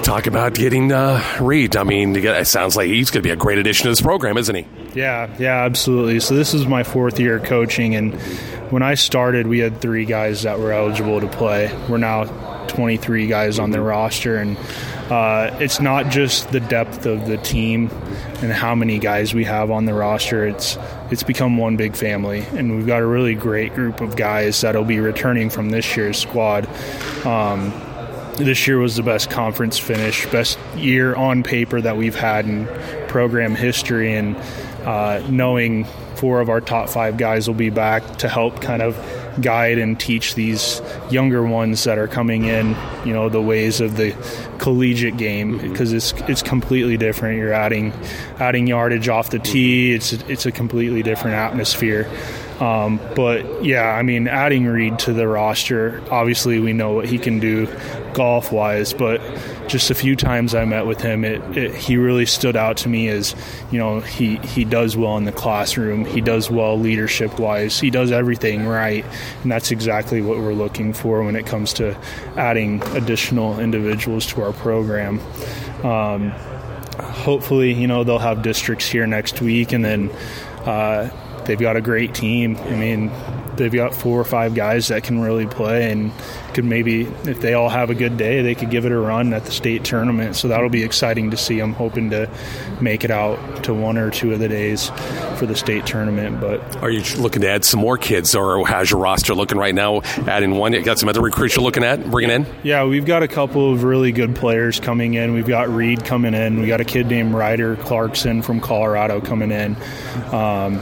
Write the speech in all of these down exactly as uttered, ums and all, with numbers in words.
talk about getting uh, Reed. I mean, it sounds like he's going to be a great addition to this program, isn't he? Yeah, yeah, absolutely. So this is my fourth year coaching, and when I started, we had three guys that were eligible to play. We're now twenty-three guys on the roster, and uh, it's not just the depth of the team and how many guys we have on the roster. It's it's become one big family, and we've got a really great group of guys that'll be returning from this year's squad. Um, this year was the best conference finish, best year on paper that we've had in program history, and uh, knowing four of our top five guys will be back to help kind of guide and teach these younger ones that are coming in, you know, the ways of the collegiate game, because it's it's completely different. You're adding adding yardage off the tee. It's it's a completely different atmosphere. Um, but yeah, I mean, adding Reed to the roster, obviously we know what he can do golf wise, but just a few times I met with him, it, it he really stood out to me as, you know, he, he does well in the classroom. He does well leadership wise. He does everything right. And that's exactly what we're looking for when it comes to adding additional individuals to our program. Um, hopefully, you know, they'll have districts here next week, and then, uh, they've got a great team. I mean, they've got four or five guys that can really play, and could maybe, if they all have a good day, they could give it a run at the state tournament. So that'll be exciting to see. I'm hoping to make it out to one or two of the days for the state tournament. But are you looking to add some more kids, or how's your roster looking right now? Adding one, you got some other recruits you're looking at bringing in? Yeah, we've got a couple of really good players coming in. We've got Reed coming in. We got a kid named Ryder Clarkson from Colorado coming in. Um,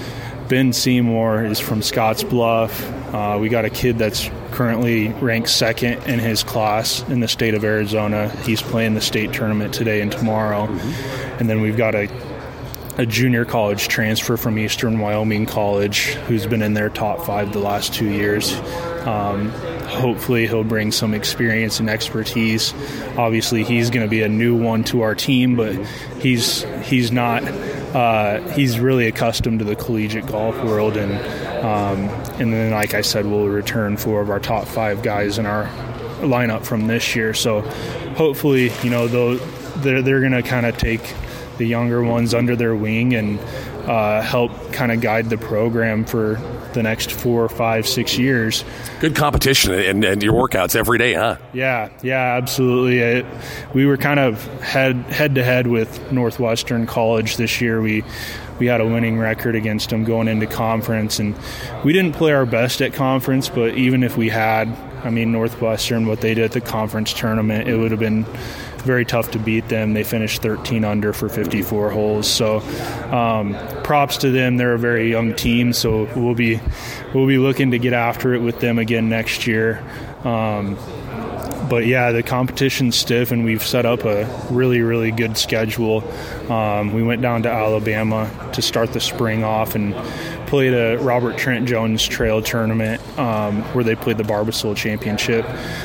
Ben Seymour is from Scottsbluff. Uh, we got a kid that's currently ranked second in his class in the state of Arizona. He's playing the state tournament today and tomorrow. Mm-hmm. And then we've got a, a junior college transfer from Eastern Wyoming College who's been in their top five the last two years. Um, hopefully he'll bring some experience and expertise. Obviously he's going to be a new one to our team, but he's he's not uh, he's really accustomed to the collegiate golf world, and um, and then like I said, we'll return four of our top five guys in our lineup from this year. So hopefully, you know, they'll, they're they're going to kind of take the younger ones under their wing and uh, help kind of guide the program for the next four, five, six years. Good competition and, and your workouts every day, huh? Yeah, yeah, absolutely. It, we were kind of head head to head with Northwestern College this year. We we had a winning record against them going into conference, and we didn't play our best at conference, but even if we had, I mean, Northwestern, what they did at the conference tournament, it would have been very tough to beat them. They finished thirteen under for fifty-four holes. So um, props to them. They're a very young team, so we'll be we'll be looking to get after it with them again next year. Um, but yeah, the competition's stiff, and we've set up a really, really good schedule. Um, we went down to Alabama to start the spring off and played a Robert Trent Jones Trail tournament um, where they played the Barbasol Championship.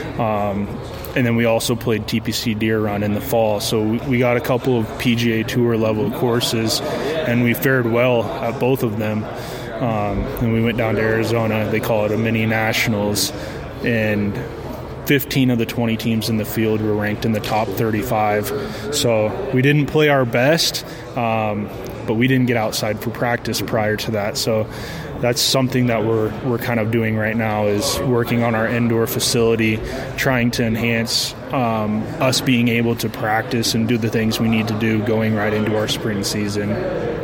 Um, And then we also played T P C Deer Run in the fall. So we got a couple of P G A Tour level courses, and we fared well at both of them. Um, and we went down to Arizona. They call it a mini nationals. And fifteen of the twenty teams in the field were ranked in the top thirty-five. So we didn't play our best, um, but we didn't get outside for practice prior to that. So that's something that we're we're kind of doing right now, is working on our indoor facility, trying to enhance um, us being able to practice and do the things we need to do going right into our spring season.